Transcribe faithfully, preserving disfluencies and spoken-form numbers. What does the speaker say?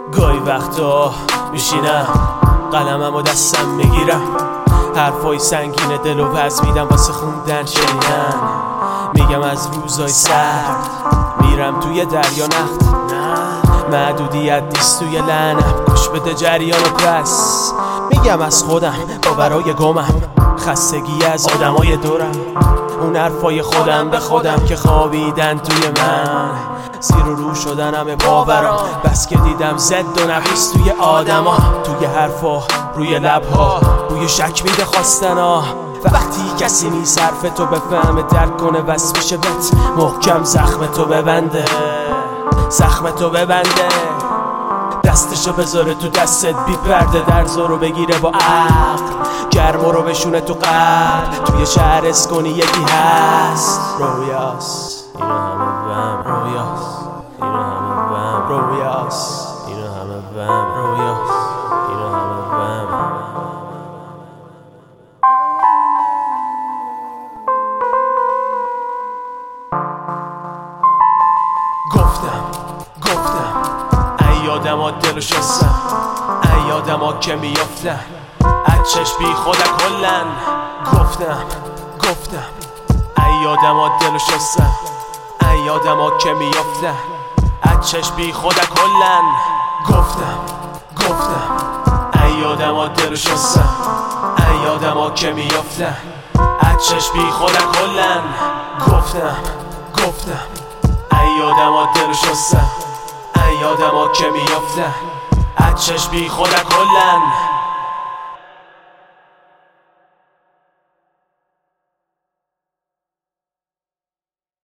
گاهی وقتا میشینم قلمم و دستم میگیرم، حرفای سنگین دل و وز میدم واسه خوندن شنیدن. میگم از روزای سرد میرم توی دریا نخت، محدودیت نیست توی لعنم، گوش بده جریان و پس. میگم از خودم باورای گمم، خستگی از آدمای دورم، اون حرفای خودم به خودم که خوابیدن توی من. زیر و رو شدن همه باورا، بس که دیدم زد و نقیص توی آدما، توی حرفا روی لبها روی شک میده خواستنا. وقتی کسی نیست حرف تو بفهمه درک کنه بس میشه بت محکم زخم تو ببنده، زخم تو ببنده، دستشو بذاره تو دستت بی پرده، درزو رو بگیره با عقل، گرمو رو بشونه تو قلب. توی شهر اسکونی یکی هست رویاس، اینو همه وهم رویاس، اینو همه وهم رویاس، اینو همه وهم رویاس، اینو همه وهم. گفتم گفتم ای آدما دلو شستن، ای آدما که میافتن از چشم بی خدا کلن. گفتم گفتم ای آدما دلو شستن، ای آدما که میافتن از چشم بی خدا کلن. گفتم گفتم ای آدما دلو شستن، ای آدما که میافتن از چشم بی خدا کلن. گفتم گفتم ای آدما دلو شستن، ای آدما که میافتن از چشم بی خدا کلن.